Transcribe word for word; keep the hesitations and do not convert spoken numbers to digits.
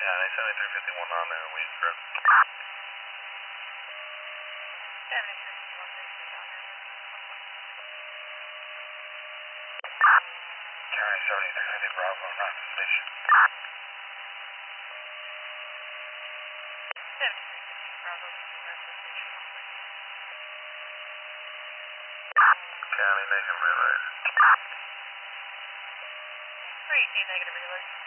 County seventy-three fifty-one on there, waiting for us. seventy-three fifty-one, Bigfoot on there. County seventy-three fifty Bravo, not the station. seventy-three fifty Bravo, rest of the station. County negative relay. three eighteen negative relay.